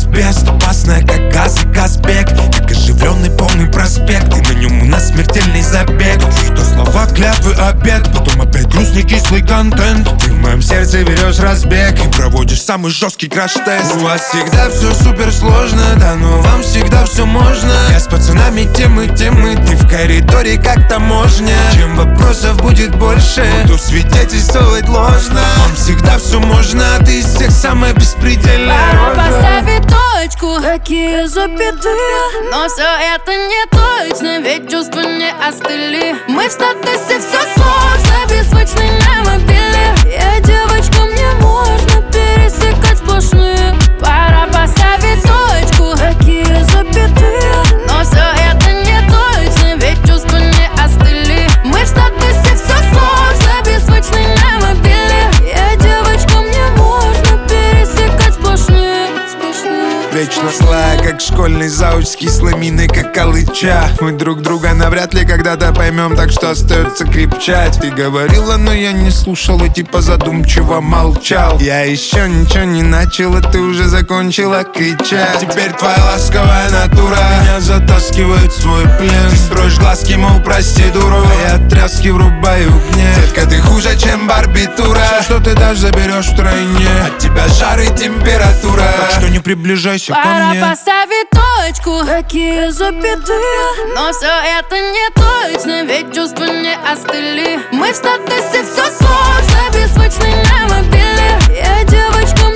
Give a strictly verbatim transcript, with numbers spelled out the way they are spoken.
асбест, опасная как газ и Казбек. Как оживленный полный проспект, и на нем у нас смертельный забег. Какие-то слова, клятвы, обед, потом опять грустный кислый контент. Ты в моем сердце берешь разбег и проводишь самый жесткий краш-тест. У вас всегда все супер сложно, да, но вам всегда все можно. Я с пацанами темы, темы, ты в коридоре как таможня. Чем вопросов будет больше, буду свидетельствовать ложно. Вам всегда все можно, а ты из всех самая беспредельная. Пора поставить точку, какие запятые. Но все это не точно, ведь чувства не остыли. Мы в статусе все сложно, беззвучный на мобиле. Я девочка, мне можно пересекать сплошные. Пора поставить точку, какие запятые. Но все это не точно, ведь чувства не остыли. Мы в статусе все сложно, беззвучный на мобиле. Я девочка, мне можно пересекать сплошные. Вечно злая, как школьный зауч с кислой миной, как алыча. Мы друг друга навряд ли когда-то поймем, так что остается крепчать. Ты говорила, но я не слушал и типа задумчиво молчал. Я еще ничего не начал, а ты уже закончила кричать. Теперь твоя ласковая натура меня затаскивает в свой плен. Ты строишь глазки, мол, прости, дуру, а я тряски врубаю гнев. Детка, ты хуже, чем барбитура. Все, что ты дашь, заберешь втройне. От тебя жар и температура, так что не приближайся. Пора поставить точку, какие запятые. Но все это не точно, ведь чувства не остыли. Мы в статусе все сложно, беззвучный на мобиле. Я девочка,